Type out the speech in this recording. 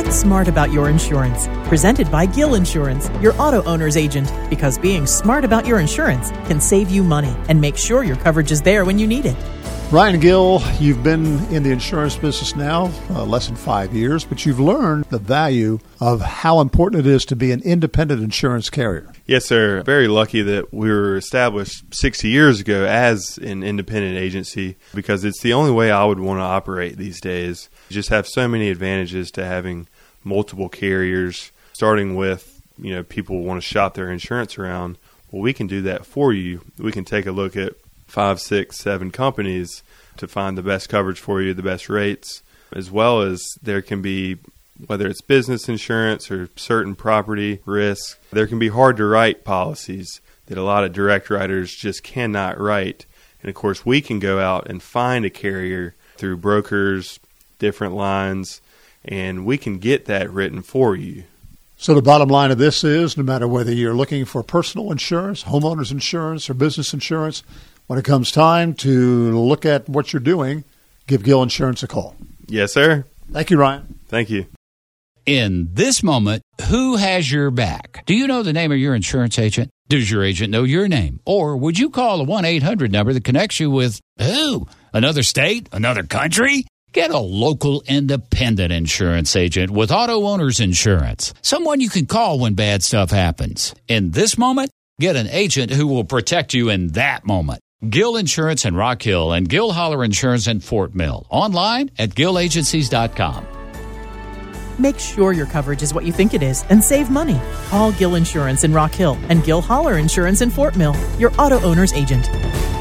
Get smart about your insurance. Presented by Gill Insurance, your auto owner's agent. Because being smart about your insurance can save you money and make sure your coverage is there when you need it. Ryan Gill, you've been in the insurance business now less than 5 years, but you've learned the value of how important it is to be an independent insurance carrier. Yes, sir. Very lucky that we were established 60 years ago as an independent agency because it's the only way I would want to operate these days. You just have so many advantages to having multiple carriers, starting with, people want to shop their insurance around. Well, we can do that for you. We can take a look at 5, 6, 7 companies to find the best coverage for you, the best rates, as well as there can be, whether it's business insurance or certain property risk, there can be hard to write policies that a lot of direct writers just cannot write. And of course, we can go out and find a carrier through brokers, different lines, and we can get that written for you. So the bottom line of this is, no matter whether you're looking for personal insurance, homeowners insurance, or business insurance, when it comes time to look at what you're doing, give Gill Insurance a call. Yes, sir. Thank you, Ryan. Thank you. In this moment, who has your back? Do you know the name of your insurance agent? Does your agent know your name? Or would you call a 1-800 number that connects you with who? Another state? Another country? Get a local independent insurance agent with Auto Owners Insurance. Someone you can call when bad stuff happens. In this moment, get an agent who will protect you in that moment. Gill Insurance in Rock Hill and Gill Holler Insurance in Fort Mill. Online at gillagencies.com. Make sure your coverage is what you think it is and save money. Call Gill Insurance in Rock Hill and Gill Holler Insurance in Fort Mill, your auto owner's agent.